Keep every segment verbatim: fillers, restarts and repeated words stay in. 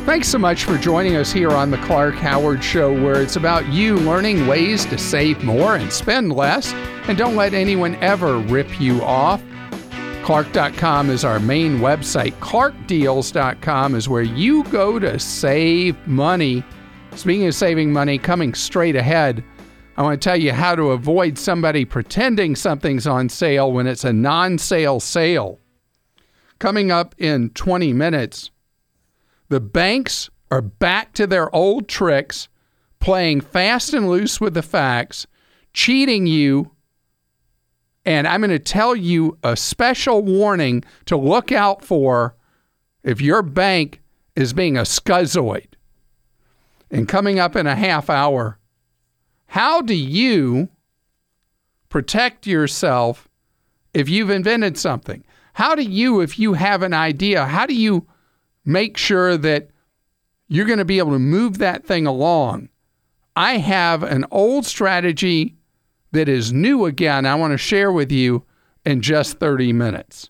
Thanks so much for joining us here on the Clark Howard Show, where it's about you learning ways to save more and spend less, and don't let anyone ever rip you off. Clark dot com is our main website. Clark Deals dot com is where you go to save money. Speaking of saving money, coming straight ahead, I want to tell you how to avoid somebody pretending something's on sale when it's a non-sale sale. Coming up in twenty minutes, the banks are back to their old tricks, playing fast and loose with the facts, cheating you, and I'm going to tell you a special warning to look out for if your bank is being a scuzzoid. And coming up in a half hour, how do you protect yourself if you've invented something? How do you, if you have an idea, how do you make sure that you're going to be able to move that thing along? I have an old strategy that is new again I want to share with you in just thirty minutes.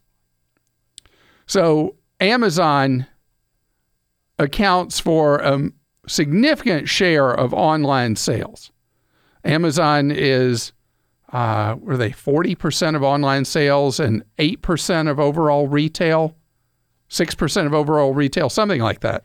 So Amazon accounts for a significant share of online sales. Amazon is, uh, were they forty percent of online sales and eight percent of overall retail? six percent of overall retail, something like that.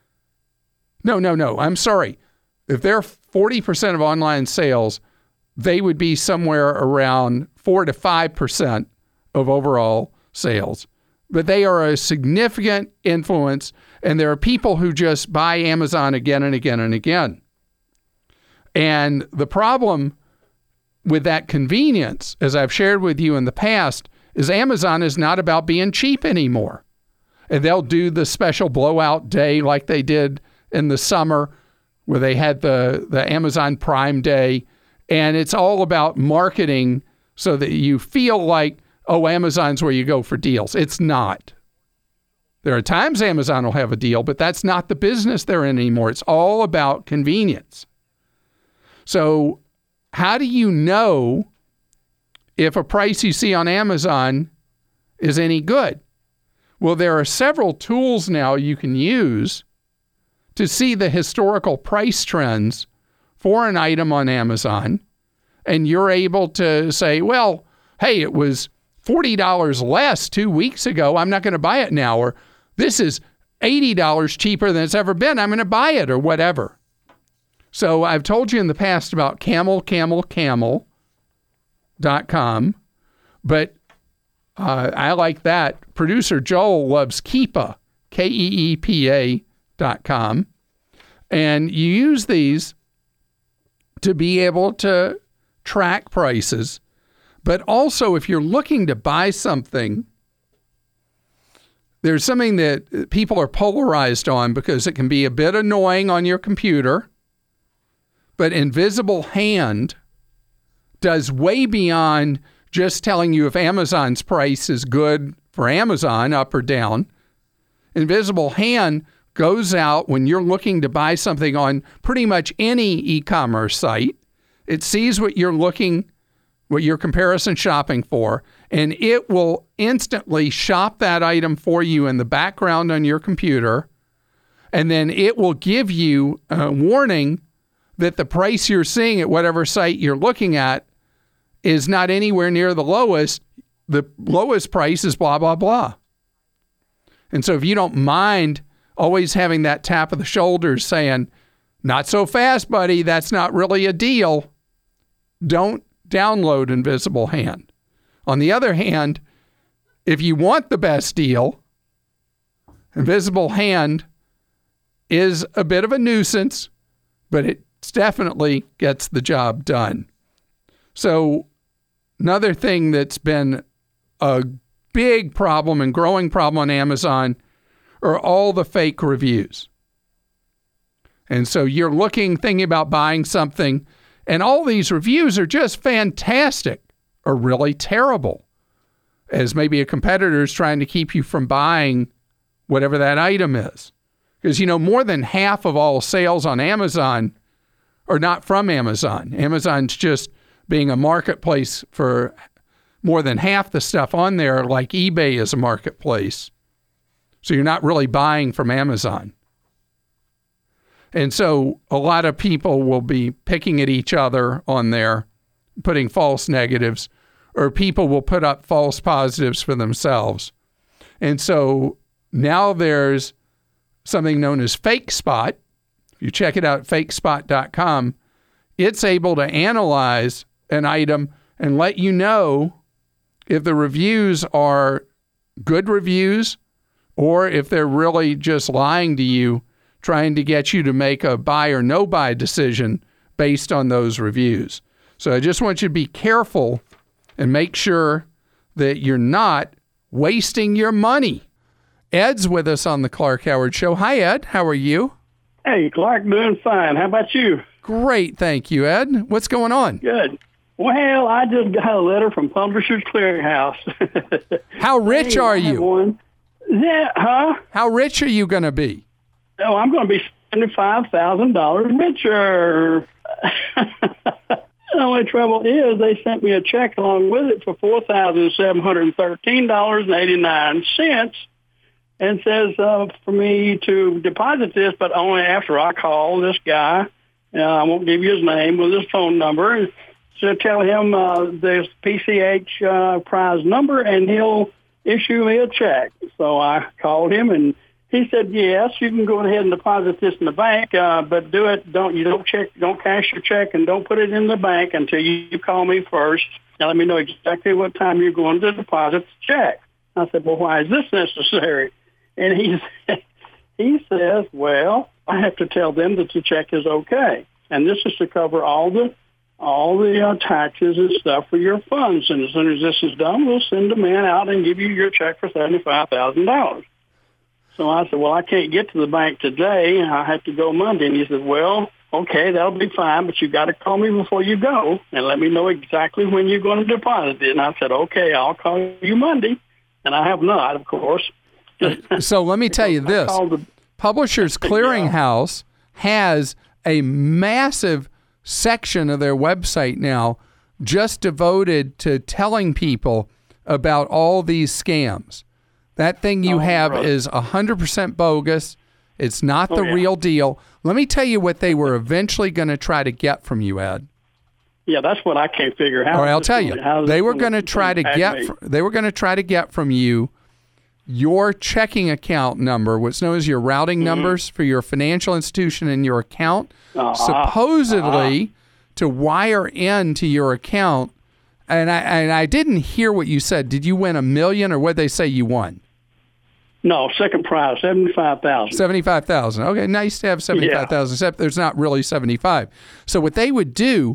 No, no, no, I'm sorry. If they're forty percent of online sales, they would be somewhere around four to five percent of overall sales. But they are a significant influence, and there are people who just buy Amazon again and again and again. And the problem with that convenience, as I've shared with you in the past, is Amazon is not about being cheap anymore. And they'll do the special blowout day like they did in the summer where they had the, the Amazon Prime Day. And it's all about marketing so that you feel like, oh, Amazon's where you go for deals. It's not. There are times Amazon will have a deal, but that's not the business they're in anymore. It's all about convenience. So how do you know if a price you see on Amazon is any good? Well, there are several tools now you can use to see the historical price trends for an item on Amazon, and you're able to say, well, hey, it was forty dollars less two weeks ago. I'm not going to buy it now. Or this is eighty dollars cheaper than it's ever been. I'm going to buy it, or whatever. So I've told you in the past about camel camel camel dot com, but uh, I like that. Producer Joel loves Keepa, K E E P A dot com. And you use these to be able to track prices. But also, if you're looking to buy something, there's something that people are polarized on because it can be a bit annoying on your computer. But Invisible Hand does way beyond just telling you if Amazon's price is good for Amazon, up or down. Invisible Hand goes out when you're looking to buy something on pretty much any e-commerce site. It sees what you're looking, what you're comparison shopping for, and it will instantly shop that item for you in the background on your computer. And then it will give you a warning that the price you're seeing at whatever site you're looking at is not anywhere near the lowest. The lowest price is blah, blah, blah. And so if you don't mind always having that tap of the shoulders saying, not so fast, buddy, that's not really a deal, don't download Invisible Hand. On the other hand, if you want the best deal, Invisible Hand is a bit of a nuisance, but it definitely gets the job done. So another thing that's been a big problem and growing problem on Amazon are all the fake reviews. And so you're looking, thinking about buying something, and all these reviews are just fantastic or really terrible, as maybe a competitor is trying to keep you from buying whatever that item is. Because, you know, more than half of all sales on Amazon are not from Amazon. Amazon's just being a marketplace for more than half the stuff on there, like eBay is a marketplace. So you're not really buying from Amazon. And so a lot of people will be picking at each other on there, putting false negatives, or people will put up false positives for themselves. And so now there's something known as FakeSpot. If you check it out, fake spot dot com, it's able to analyze an item and let you know if the reviews are good reviews or if they're really just lying to you, trying to get you to make a buy or no buy decision based on those reviews. So I just want you to be careful and make sure that you're not wasting your money. Ed's with us on the Clark Howard Show. Hi, Ed. How are you? Hey, Clark, doing fine. How about you? Great, thank you, Ed. What's going on? Good. Well, I just got a letter from Publishers Clearinghouse. How rich hey, are I have you? One. Yeah, huh? How rich are you going to be? Oh, I'm going to be seventy-five thousand dollars richer. The only trouble is they sent me a check along with it for four thousand seven hundred thirteen dollars and eighty-nine cents and says uh, for me to deposit this, but only after I call this guy. Uh, I won't give you his name, with his phone number, and so tell him uh, there's P C H uh, prize number, and he'll issue me a check. So I called him, and he said, yes, you can go ahead and deposit this in the bank, uh, but do it. Don't you don't check, don't cash your check, and don't put it in the bank until you, you call me first. Now let me know exactly what time you're going to deposit the check. I said, well, why is this necessary? And he he says, well, I have to tell them that the check is okay, and this is to cover all the all the uh, taxes and stuff for your funds. And as soon as this is done, we'll send a man out and give you your check for seventy-five thousand dollars. So I said, well, I can't get to the bank today. I have to go Monday. And he said, well, okay, that'll be fine, but you got to call me before you go and let me know exactly when you're going to deposit it. And I said, okay, I'll call you Monday. And I have not, of course. So let me tell you this. The, Publishers Clearinghouse yeah. has a massive section of their website now just devoted to telling people about all these scams. That thing you oh, have right. is one hundred percent bogus. It's not the oh, yeah. real deal. Let me tell you what they were eventually going to try to get from you, Ed. Yeah, that's what I can't figure out. All right, I'll tell you. They were going to try to get fr- they were going to try to get from you your checking account number, what's known as your routing mm-hmm. numbers for your financial institution and your account, uh-huh. supposedly uh-huh. to wire into your account. And I and I didn't hear what you said. Did you win a million, or what did they say you won? No, second prize, seventy-five thousand. seventy-five thousand. Okay, nice to have seventy-five thousand, yeah. except there's not really seventy-five. So what they would do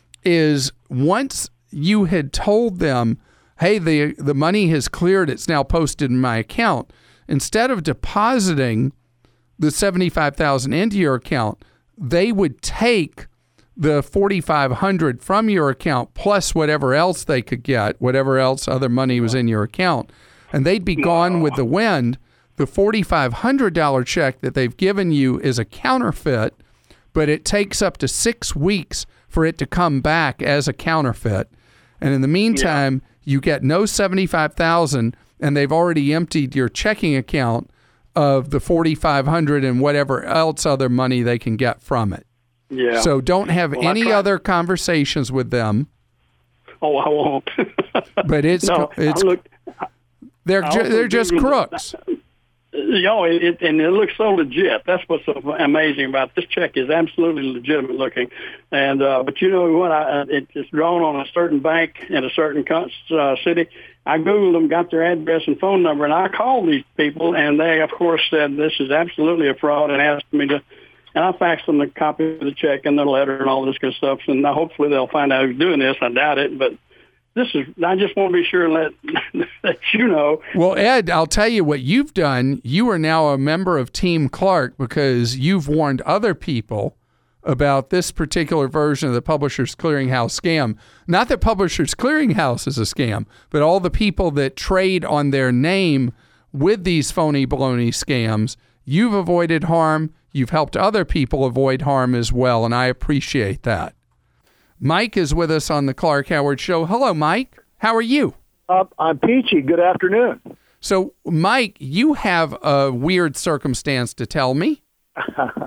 is once you had told them, hey, the the money has cleared, it's now posted in my account, instead of depositing the seventy-five thousand into your account, they would take the forty-five hundred from your account plus whatever else they could get, whatever else other money was in your account, and they'd be gone with the wind. The forty-five hundred dollars check that they've given you is a counterfeit, but it takes up to six weeks for it to come back as a counterfeit. And in the meantime, yeah. you get no seventy-five thousand dollars, and they've already emptied your checking account of the forty-five hundred dollars and whatever else other money they can get from it. Yeah. So don't have well, any other conversations with them. Oh, I won't. But it's no, it's looked, they're ju- they're just crooks. You know, it, it, and it looks so legit. That's what's so amazing about this check is absolutely legitimate looking. And uh, but you know what? I, it's drawn on a certain bank in a certain uh, city. I Googled them, got their address and phone number, and I called these people, and they, of course, said this is absolutely a fraud and asked me to. And I faxed them the copy of the check and the letter and all this good stuff. And hopefully they'll find out who's doing this. I doubt it, but this is. I just want to be sure and let let you know. Well, Ed, I'll tell you what you've done. You are now a member of Team Clark because you've warned other people about this particular version of the Publishers Clearinghouse scam. Not that Publishers Clearinghouse is a scam, but all the people that trade on their name with these phony baloney scams. You've avoided harm. You've helped other people avoid harm as well, and I appreciate that. Mike is with us on the Clark Howard Show. Hello, Mike. How are you? Uh, I'm peachy. Good afternoon. So, Mike, you have a weird circumstance to tell me.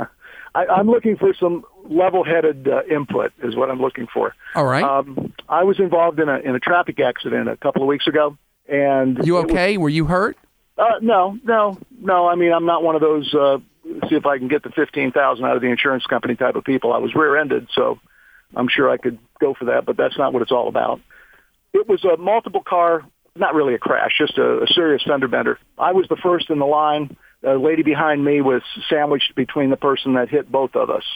I, I'm looking for some level-headed uh, input is what I'm looking for. All right. Um, I was involved in a in a traffic accident a couple of weeks ago, and you okay? Was, Were you hurt? Uh, no, no, no. I mean, I'm not one of those. Uh, see if I can get the fifteen thousand out of the insurance company type of people. I was rear-ended, so I'm sure I could go for that. But that's not what it's all about. It was a multiple car, not really a crash, just a, a serious fender bender. I was the first in the line. The lady behind me was sandwiched between the person that hit both of us.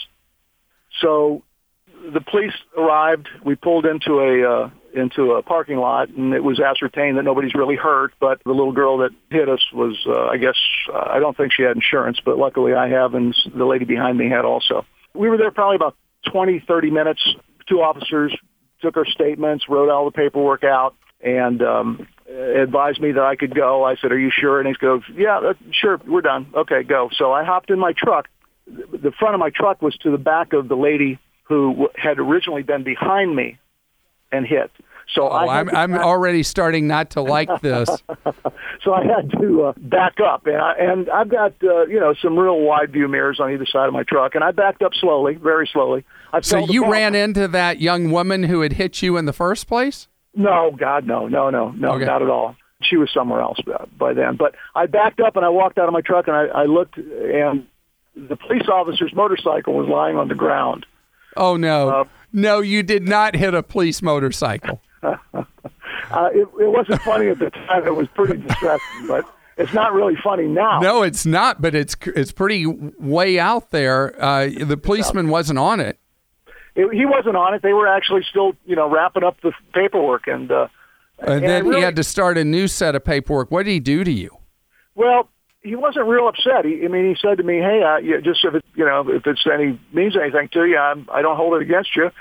So the police arrived. We pulled into a uh, into a parking lot, and it was ascertained that nobody's really hurt, but the little girl that hit us was, uh, I guess, uh, I don't think she had insurance, but luckily I have, and the lady behind me had also. We were there probably about twenty, thirty minutes. Two officers took our statements, wrote all the paperwork out, and um, advised me that I could go. I said, "Are you sure?" And he goes, "Yeah, uh, sure, we're done. Okay, go." So I hopped in my truck. The front of my truck was to the back of the lady who had originally been behind me and hit. So oh, I I'm, I'm already starting not to like this. So I had to uh, back up, and, I, and I've got uh, you know some real wide view mirrors on either side of my truck, and I backed up slowly, very slowly. I so you ran into that young woman who had hit you in the first place? No, God, no, no, no, no, okay. Not at all. She was somewhere else by then. But I backed up, and I walked out of my truck, and I, I looked, and the police officer's motorcycle was lying on the ground. Oh, no. Uh, no, you did not hit a police motorcycle. uh, it, it wasn't funny at the time. It was pretty distressing, but it's not really funny now. No, it's not, but it's it's pretty way out there. Uh, the policeman wasn't on it. it. He wasn't on it. They were actually still, you know, wrapping up the paperwork. And, uh, and, and then really, he had to start a new set of paperwork. What did he do to you? Well, he wasn't real upset. He, I mean, he said to me, "Hey, uh, you, just if it, you know, if it's any means anything to you, I'm, I don't hold it against you."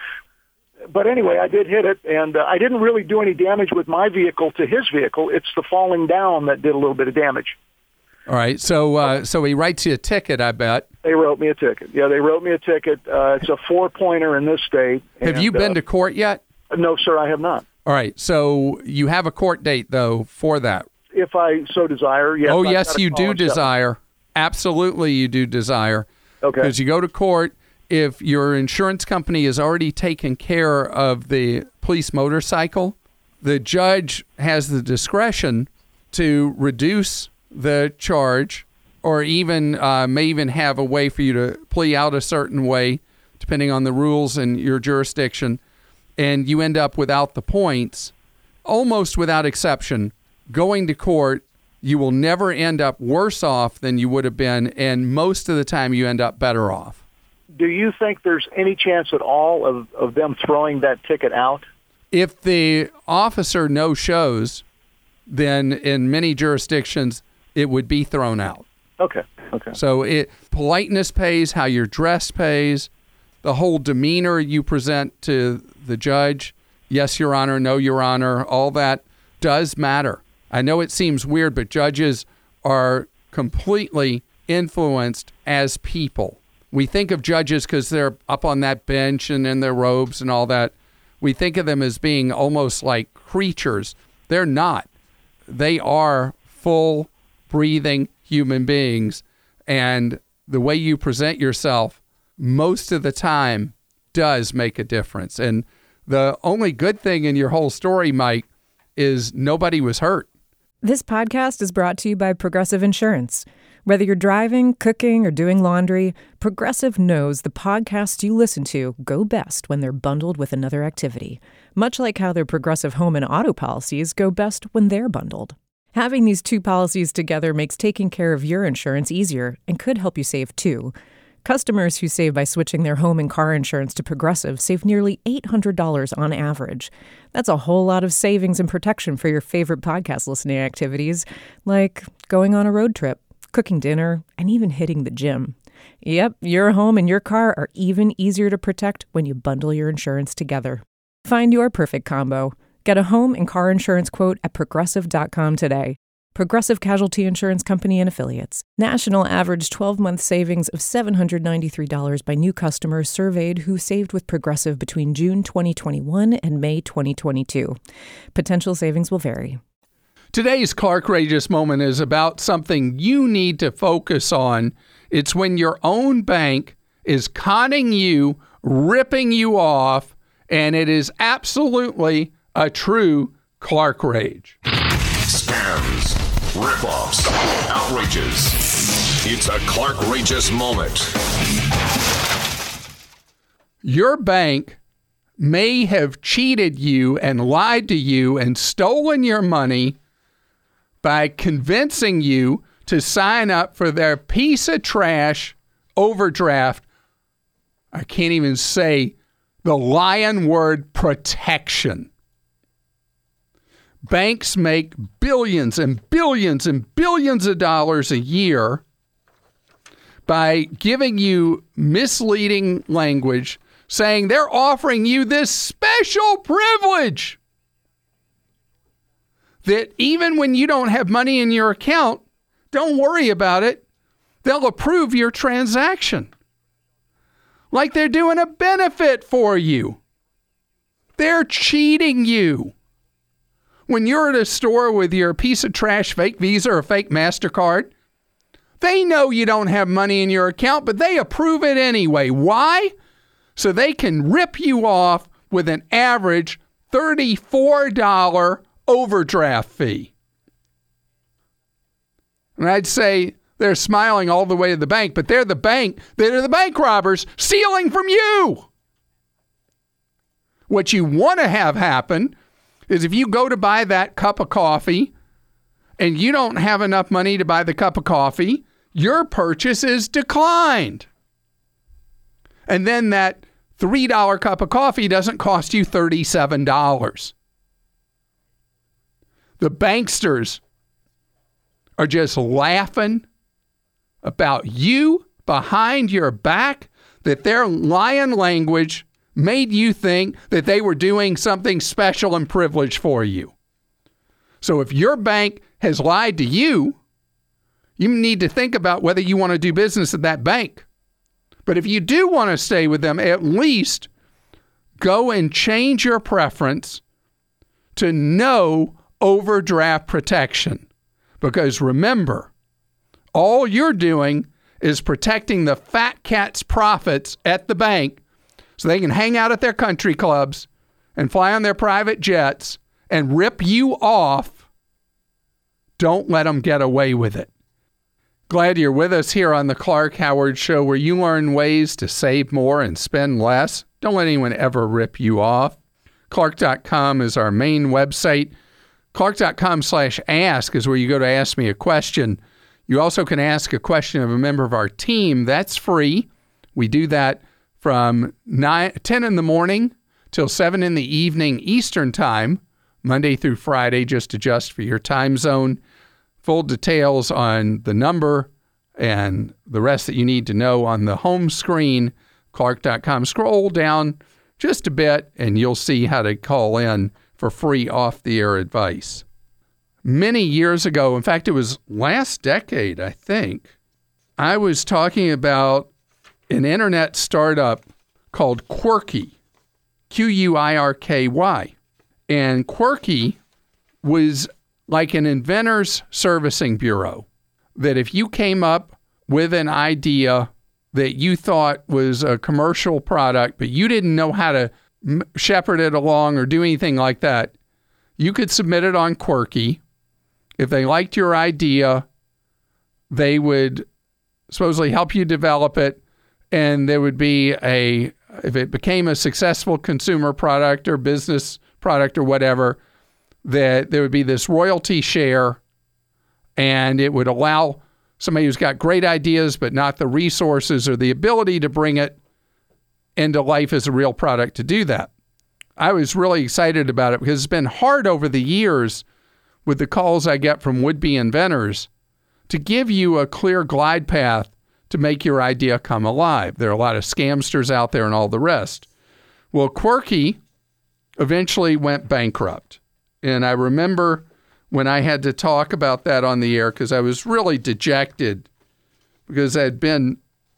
But anyway, I did hit it, and uh, I didn't really do any damage with my vehicle to his vehicle. It's the falling down that did a little bit of damage. All right, so uh, so he writes you a ticket, I bet. They wrote me a ticket. Yeah, they wrote me a ticket. Uh, it's a four-pointer in this state. Have and, you been uh, to court yet? No, sir, I have not. All right, so you have a court date, though, for that. If I so desire, yes. Oh, I've yes, you do desire. Absolutely, you do desire. Okay. Because you go to court, if your insurance company has already taken care of the police motorcycle, the judge has the discretion to reduce the charge, or even uh, may even have a way for you to plea out a certain way, depending on the rules in your jurisdiction, and you end up without the points, almost without exception. Going to court, you will never end up worse off than you would have been, and most of the time you end up better off. Do you think there's any chance at all of, of them throwing that ticket out? If the officer no-shows, then in many jurisdictions, it would be thrown out. Okay, okay. So it politeness pays, how you're dressed pays, the whole demeanor you present to the judge, yes, Your Honor, no, Your Honor, all that does matter. I know it seems weird, but judges are completely influenced as people. We think of judges because they're up on that bench and in their robes and all that. We think of them as being almost like creatures. They're not. They are full, breathing human beings. And the way you present yourself most of the time does make a difference. And the only good thing in your whole story, Mike, is nobody was hurt. This podcast is brought to you by Progressive Insurance. Whether you're driving, cooking, or doing laundry, Progressive knows the podcasts you listen to go best when they're bundled with another activity, much like how their Progressive home and auto policies go best when they're bundled. Having these two policies together makes taking care of your insurance easier and could help you save too. Customers who save by switching their home and car insurance to Progressive save nearly eight hundred dollars on average. That's a whole lot of savings and protection for your favorite podcast listening activities, like going on a road trip, cooking dinner, and even hitting the gym. Yep, your home and your car are even easier to protect when you bundle your insurance together. Find your perfect combo. Get a home and car insurance quote at progressive dot com today. Progressive Casualty Insurance Company and Affiliates. National average twelve-month savings of seven hundred ninety-three dollars by new customers surveyed who saved with Progressive between June twenty twenty-one and May twenty twenty-two. Potential savings will vary. Today's Clark Rageous Moment is about something you need to focus on. It's when your own bank is conning you, ripping you off, and it is absolutely a true Clark rage. Scams, rip-offs, outrages. It's a Clark Rageous moment. Your bank may have cheated you and lied to you and stolen your money by convincing you to sign up for their piece of trash overdraft. I can't even say the lion word, protection. Banks make billions and billions and billions of dollars a year by giving you misleading language, saying they're offering you this special privilege that even when you don't have money in your account, don't worry about it. They'll approve your transaction. Like they're doing a benefit for you. They're cheating you. When you're at a store with your piece of trash fake Visa or fake MasterCard, they know you don't have money in your account, but they approve it anyway. Why? So they can rip you off with an average thirty-four dollars overdraft fee. And I'd say they're smiling all the way to the bank, but they're the bank. They're the bank robbers stealing from you. What you want to have happen is if you go to buy that cup of coffee and you don't have enough money to buy the cup of coffee, your purchase is declined. And then that three dollars cup of coffee doesn't cost you thirty-seven dollars. The banksters are just laughing about you behind your back, that their lion language made you think that they were doing something special and privileged for you. So if your bank has lied to you, you need to think about whether you want to do business at that bank. But if you do want to stay with them, at least go and change your preference to no overdraft protection. Because remember, all you're doing is protecting the fat cat's profits at the bank so they can hang out at their country clubs and fly on their private jets and rip you off. Don't let them get away with it. Glad you're with us here on the Clark Howard Show, where you learn ways to save more and spend less. Don't let anyone ever rip you off. Clark dot com is our main website. Clark dot com slash ask is where you go to ask me a question. You also can ask a question of a member of our team. That's free. We do that from nine, ten in the morning till seven in the evening Eastern Time, Monday through Friday. Just adjust for your time zone. Full details on the number and the rest that you need to know on the home screen, Clark dot com. Scroll down just a bit and you'll see how to call in for free off-the-air advice. Many years ago, in fact, it was last decade, I think, I was talking about an internet startup called Quirky, Q U I R K Y. And Quirky was like an inventor's servicing bureau, that if you came up with an idea that you thought was a commercial product, but you didn't know how to m- shepherd it along or do anything like that, you could submit it on Quirky. If they liked your idea, they would supposedly help you develop it, and there would be a, if it became a successful consumer product or business product or whatever, that there would be this royalty share, and it would allow somebody who's got great ideas but not the resources or the ability to bring it into life as a real product to do that. I was really excited about it because it's been hard over the years with the calls I get from would-be inventors to give you a clear glide path to make your idea come alive. There are a lot of scamsters out there and all the rest. Well, Quirky eventually went bankrupt. And I remember when I had to talk about that on the air because I was really dejected because I'd been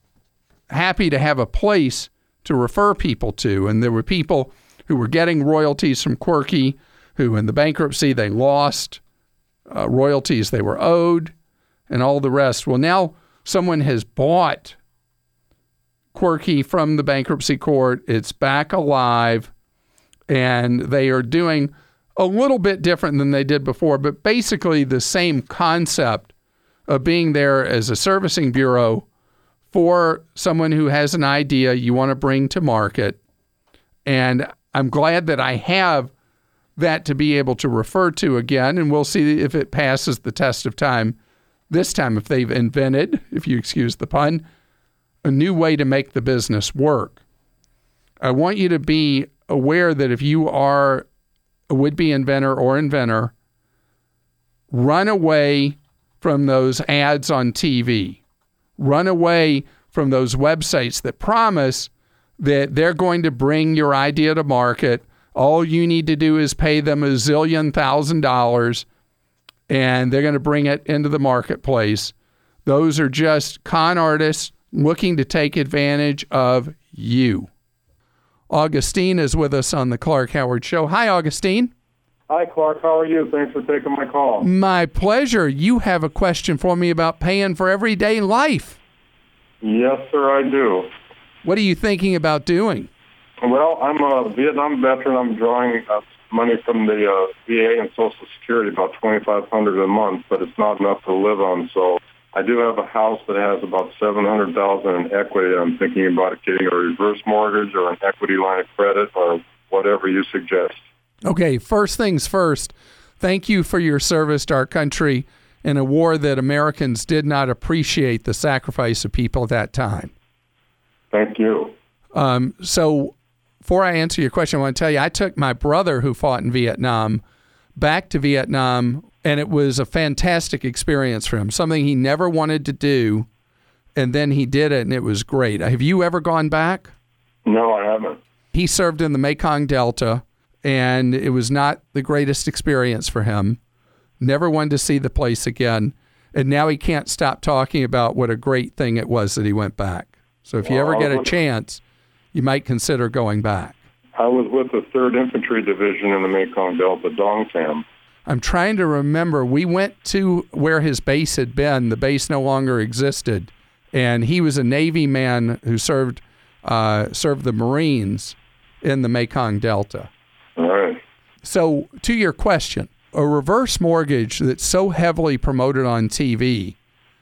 happy to have a place to refer people to. And there were people who were getting royalties from Quirky who in the bankruptcy, they lost uh, royalties they were owed and all the rest. Well, now someone has bought Quirky from the bankruptcy court. It's back alive, and they are doing a little bit different than they did before, but basically the same concept of being there as a servicing bureau for someone who has an idea you want to bring to market. And I'm glad that I have that to be able to refer to again, and we'll see if it passes the test of time this time, if they've invented, if you excuse the pun, a new way to make the business work. I want you to be aware that if you are a would-be inventor or inventor, run away from those ads on T V. Run away from those websites that promise that they're going to bring your idea to market. All you need to do is pay them a zillion thousand dollars, and they're going to bring it into the marketplace. Those are just con artists looking to take advantage of you. Augustine is with us on the Clark Howard Show. Hi, Augustine. Hi, Clark. How are you? Thanks for taking my call. My pleasure. You have a question for me about paying for everyday life. Yes, sir, I do. What are you thinking about doing? Well, I'm a Vietnam veteran. I'm drawing uh, money from the uh, V A and Social Security, about twenty-five hundred dollars a month, but it's not enough to live on. So I do have a house that has about seven hundred thousand dollars in equity. I'm thinking about getting a reverse mortgage or an equity line of credit or whatever you suggest. Okay, first things first, thank you for your service to our country in a war that Americans did not appreciate the sacrifice of people at that time. Thank you. Um, so before I answer your question, I want to tell you, I took my brother who fought in Vietnam back to Vietnam, and it was a fantastic experience for him, something he never wanted to do, and then he did it, and it was great. Have you ever gone back? No, I haven't. He served in the Mekong Delta, and it was not the greatest experience for him. Never wanted to see the place again, and now he can't stop talking about what a great thing it was that he went back. So if you ever get a chance, you might consider going back. I was with the third Infantry Division in the Mekong Delta, Dong Tam. I'm trying to remember. We went to where his base had been. The base no longer existed, and he was a Navy man who served uh, served the Marines in the Mekong Delta. All right. So to your question, a reverse mortgage that's so heavily promoted on T V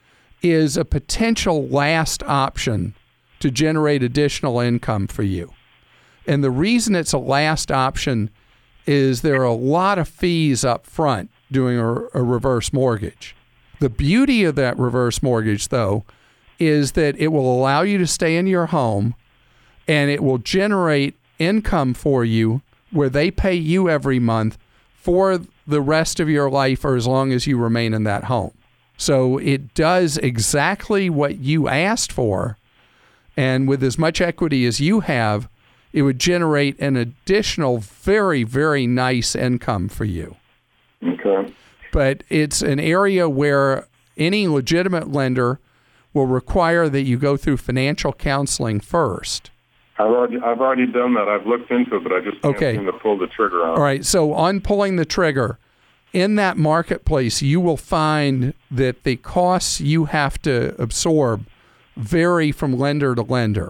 is a potential last option to generate additional income for you. And the reason it's a last option is there are a lot of fees up front doing a, a reverse mortgage. The beauty of that reverse mortgage, though, is that it will allow you to stay in your home, and it will generate income for you where they pay you every month for the rest of your life or as long as you remain in that home. So it does exactly what you asked for, and with as much equity as you have, it would generate an additional very, very nice income for you. Okay. But it's an area where any legitimate lender will require that you go through financial counseling first. I've already, I've already done that. I've looked into it, but I just can't okay. seem to pull the trigger on it. All right. So on pulling the trigger, in that marketplace, you will find that the costs you have to absorb vary from lender to lender.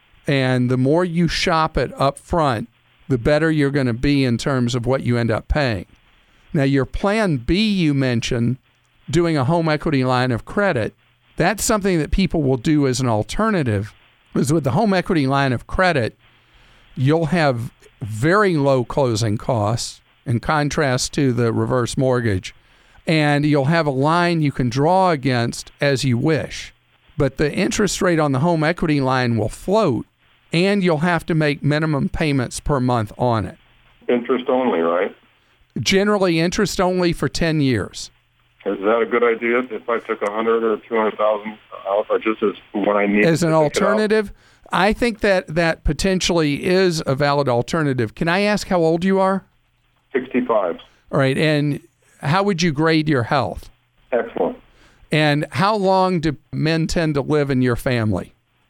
And the more you shop it up front, the better you're going to be in terms of what you end up paying. Now, your plan B you mentioned, doing a home equity line of credit, that's something that people will do as an alternative. Because with the home equity line of credit, you'll have very low closing costs in contrast to the reverse mortgage. And you'll have a line you can draw against as you wish. But the interest rate on the home equity line will float, and you'll have to make minimum payments per month on it. Interest only, right? Generally, interest only for ten years. Is that a good idea if I took a hundred or two hundred thousand out, or just as when I need as an to alternative? I think that that potentially is a valid alternative. Can I ask how old you are? Sixty-five. All right, and how would you grade your health? Excellent. And how long do men tend to live in your family?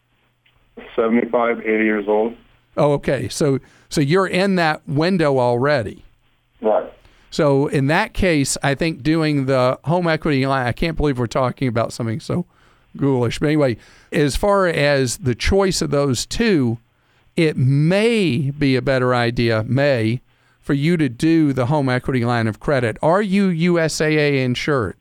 seventy-five, eighty years old. Oh, okay. So so you're in that window already. Right. So in that case, I think doing the home equity line, I can't believe we're talking about something so ghoulish. But anyway, as far as the choice of those two, it may be a better idea, may, for you to do the home equity line of credit. Are you U S A A insured?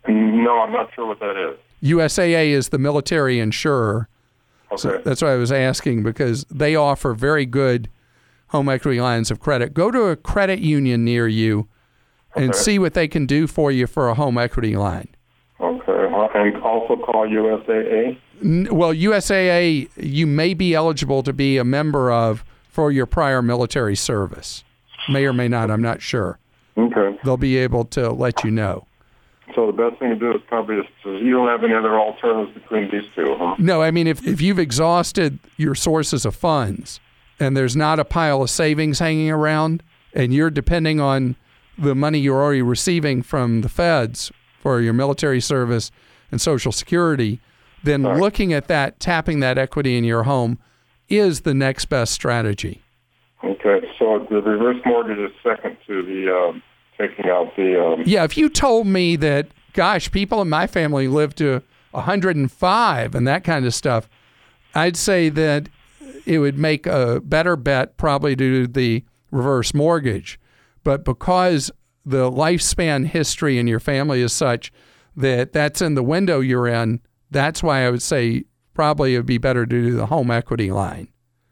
No, I'm not sure what that is. U S A A is the military insurer. Okay. So that's why I was asking, because they offer very good home equity lines of credit. Go to a credit union near you and Okay. see what they can do for you for a home equity line. Okay. And also call U S A A? N- Well, U S A A, you may be eligible to be a member of for your prior military service. May or may not, I'm not sure. Okay. They'll be able to let you know. So the best thing to do is probably just to, you don't have any other alternatives between these two, huh? No, I mean, if, if you've exhausted your sources of funds and there's not a pile of savings hanging around and you're depending on the money you're already receiving from the feds for your military service and Social Security, then Right. looking at that, tapping that equity in your home is the next best strategy. Okay. So the reverse mortgage is second to the um, taking out the... Um, Yeah, if you told me that, gosh, people in my family live to one hundred five and that kind of stuff, I'd say that it would make a better bet probably to do the reverse mortgage. But because the lifespan history in your family is such that that's in the window you're in, that's why I would say probably it would be better to do the home equity line.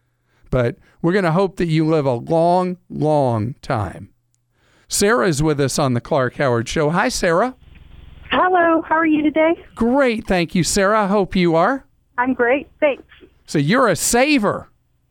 But we're going to hope that you live a long, long time. Sarah is with us on the Clark Howard Show. Hi, Sarah. Hello, how are you today? Great. Thank you, Sarah. I hope you are. I'm great, thanks. So you're a saver.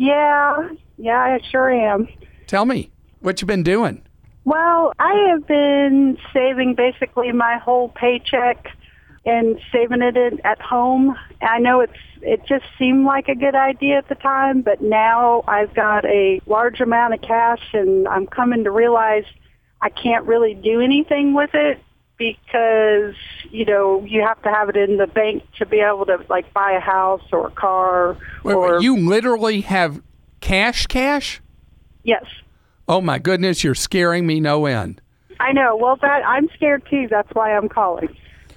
Yeah, yeah, I sure am. Tell me, what you been doing? Well, I have been saving basically my whole paycheck and saving it in, at home. I know it's it just seemed like a good idea at the time, but now I've got a large amount of cash, and I'm coming to realize I can't really do anything with it because, you know, you have to have it in the bank to be able to, like, buy a house or a car. Wait, or wait, you literally have cash cash? Yes. Oh, my goodness, you're scaring me no end. I know. Well, that I'm scared, too. That's why I'm calling.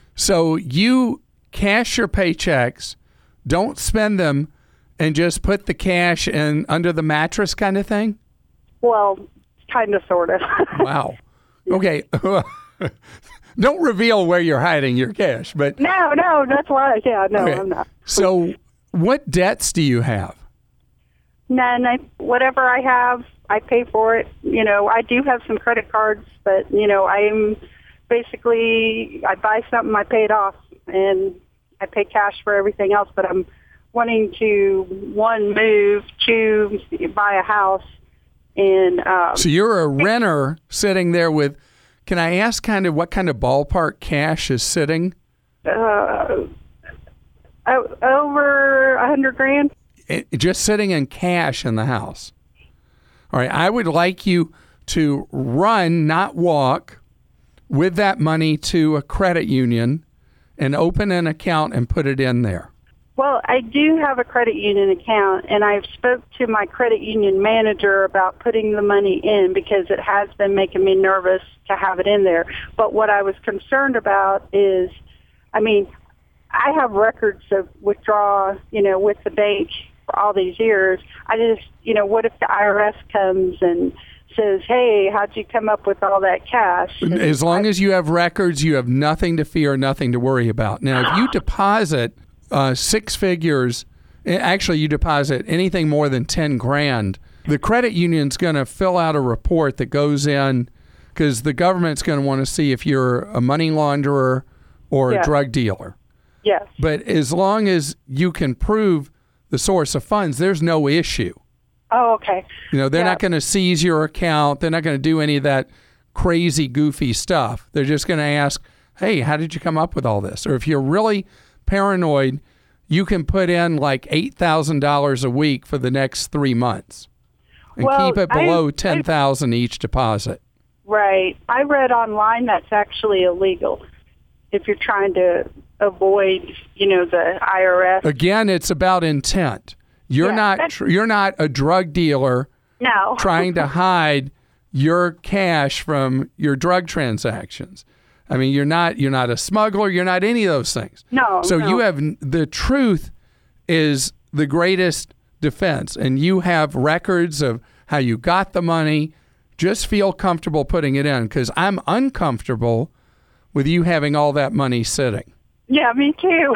So you cash your paychecks, don't spend them, and just put the cash in under the mattress kind of thing? Well, kind of, sort of. Wow. Okay. Don't reveal where you're hiding your cash, but No, no, that's why. Yeah, no, okay. I'm not. So what debts do you have? None. I, whatever I have, I pay for it. You know, I do have some credit cards, but, you know, I'm basically, I buy something, I pay it off, and I pay cash for everything else, but I'm wanting to, one, move, two, buy a house, and... Um, So you're a renter sitting there with, can I ask kind of what kind of ballpark cash is sitting? uh, o- over a hundred grand. It, just sitting in cash in the house. All right, I would like you to run, not walk, with that money to a credit union and open an account and put it in there. Well, I do have a credit union account, and I've spoke to my credit union manager about putting the money in because it has been making me nervous to have it in there. But what I was concerned about is, I mean, I have records of withdraw, you know, with the bank for all these years. I just, you know, what if the I R S comes and says, hey, how'd you come up with all that cash? And As long I, as you have records, you have nothing to fear, nothing to worry about. Now, if you deposit uh, six figures, actually you deposit anything more than ten grand, the credit union's going to fill out a report that goes in because the government's going to want to see if you're a money launderer or Yeah. a drug dealer. Yes. But as long as you can prove the source of funds, there's no issue. Oh, okay. You know, they're Yeah. not going to seize your account. They're not going to do any of that crazy, goofy stuff. They're just going to ask, hey, how did you come up with all this? Or if you're really paranoid, you can put in like eight thousand dollars a week for the next three months and Well, keep it I- below ten thousand dollars each deposit. Right. I read online that's actually illegal if you're trying to avoid, you know, the I R S. Again, it's about intent. You're Yeah, not that's- tr- you're not a drug dealer No. trying to hide your cash from your drug transactions. I mean, you're not you're not a smuggler. You're not any of those things. No. So no. you have the truth is the greatest defense, and you have records of how you got the money. Just feel comfortable putting it in, because I'm uncomfortable with you having all that money sitting. Yeah, me too.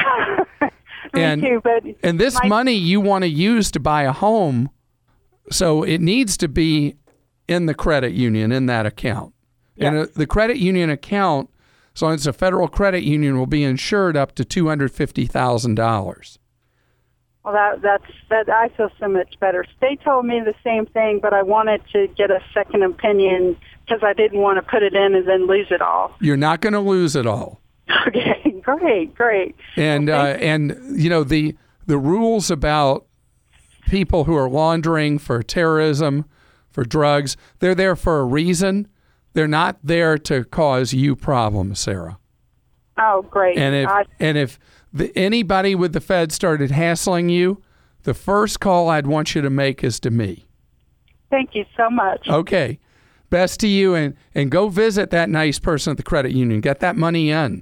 me and, too. But and this my- money you want to use to buy a home, so it needs to be in the credit union, in that account. Yeah. And uh, the credit union account, as long as it's a federal credit union, will be insured up to two hundred fifty thousand dollars. Well, that, that's that. I feel so much better. They told me the same thing, but I wanted to get a second opinion because I didn't want to put it in and then lose it all. You're not going to lose it all. Okay, great, great. And well, uh, and you know the the rules about people who are laundering for terrorism, for drugs, they're there for a reason. They're not there to cause you problems, Sarah. Oh, great. And if I, and if the, anybody with the Fed started hassling you, the first call I'd want you to make is to me. Thank you so much. Okay. Best to you, and, and go visit that nice person at the credit union. Get that money in.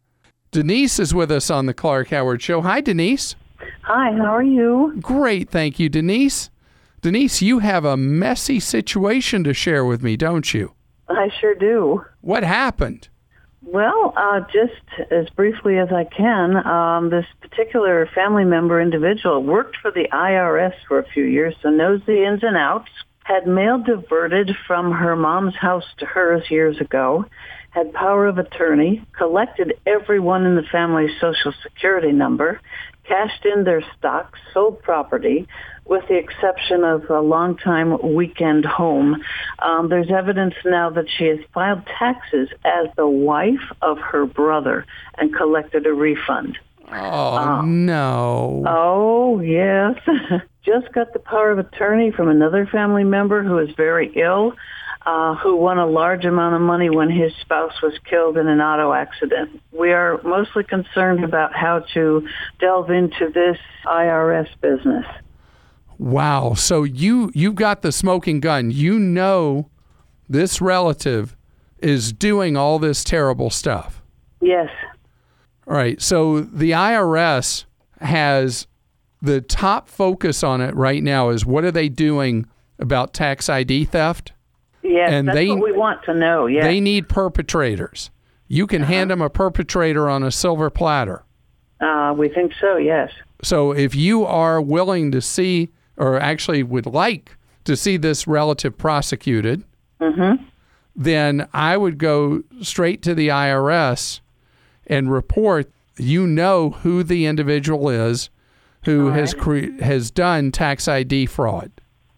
Denise is with us on the Clark Howard Show. Hi, Denise. Hi, how are you? Great, thank you, Denise. Denise, you have a messy situation to share with me, don't you? I sure do. What happened? Well, uh, just as briefly as I can, um, this particular family member individual worked for the I R S for a few years, so knows the ins and outs, had mail diverted from her mom's house to hers years ago, had power of attorney, collected everyone in the family's Social Security number, cashed in their stocks, sold property, with the exception of a long-time weekend home. Um, there's evidence now that she has filed taxes as the wife of her brother and collected a refund. Oh, um, no. Oh, yes. Just got the power of attorney from another family member who is very ill, uh, who won a large amount of money when his spouse was killed in an auto accident. We are mostly concerned about how to delve into this I R S business. Wow. So you, you got the smoking gun. You know this relative is doing all this terrible stuff. Yes. All right. So the I R S has the top focus on it right now is what are they doing about tax I D theft? Yes, and that's they, what we want to know. Yes. They need perpetrators. You can uh-huh. hand them a perpetrator on a silver platter. Uh, we think so, yes. So if you are willing to see, or actually would like to see this relative prosecuted, mm-hmm. then I would go straight to the I R S and report you know who the individual is who right. has cre- has done tax I D fraud.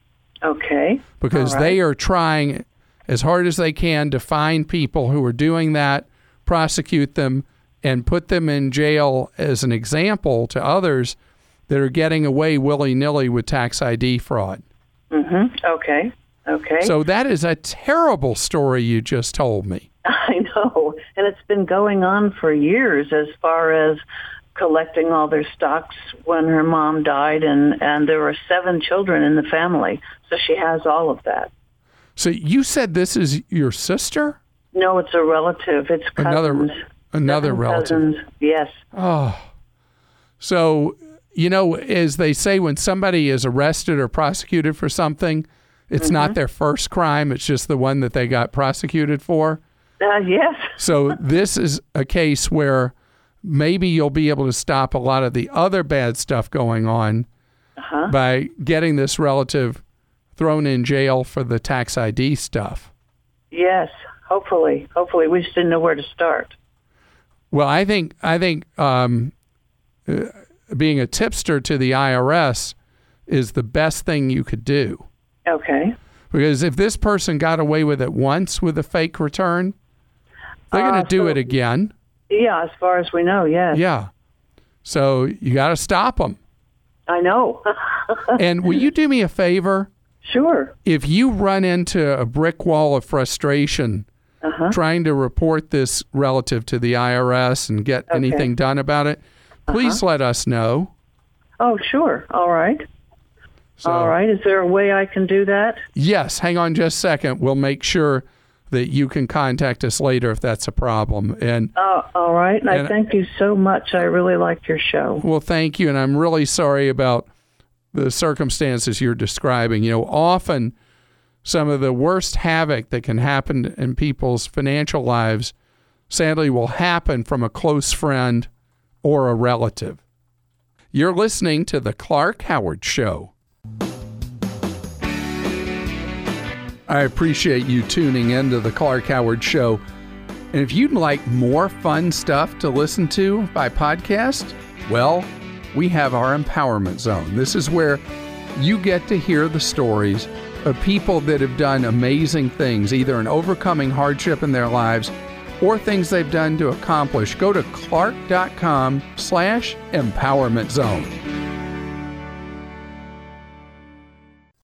Okay. Because right. they are trying as hard as they can to find people who are doing that, prosecute them, and put them in jail as an example to others that are getting away willy-nilly with tax I D fraud. Mm-hmm. Okay. Okay. So that is a terrible story you just told me. I know. And it's been going on for years as far as collecting all their stocks when her mom died, and, and there were seven children in the family. So she has all of that. So you said this is your sister? No, it's a relative. It's cousins. Another, another seven relative. Cousins. Yes. Oh. So, you know, as they say, when somebody is arrested or prosecuted for something, it's mm-hmm. not their first crime. It's just the one that they got prosecuted for. Uh, yes. So this is a case where maybe you'll be able to stop a lot of the other bad stuff going on uh-huh. by getting this relative thrown in jail for the tax I D stuff. Yes, hopefully. Hopefully. We just didn't know where to start. Well, I think I think um, uh, being a tipster to the I R S is the best thing you could do. Okay. Because if this person got away with it once with a fake return, they're uh, going to do so, it again. Yeah, as far as we know, yes. Yeah. So you got to stop them. I know. And will you do me a favor? Sure. If you run into a brick wall of frustration uh-huh. trying to report this relative to the I R S and get okay. anything done about it, please uh-huh. let us know. Oh, sure. All right. So, All right. Is there a way I can do that? Yes. Hang on just a second. We'll make sure that you can contact us later if that's a problem. And uh, all right. And and I thank you so much. I really like your show. Well, thank you. And I'm really sorry about the circumstances you're describing. You know, often some of the worst havoc that can happen in people's financial lives, sadly, will happen from a close friend or a relative. You're listening to The Clark Howard Show. I appreciate you tuning into The Clark Howard Show. And if you'd like more fun stuff to listen to by podcast, well, we have our Empowerment Zone. This is where you get to hear the stories of people that have done amazing things, either in overcoming hardship in their lives or things they've done to accomplish. Go to clark.com slash empowerment zone.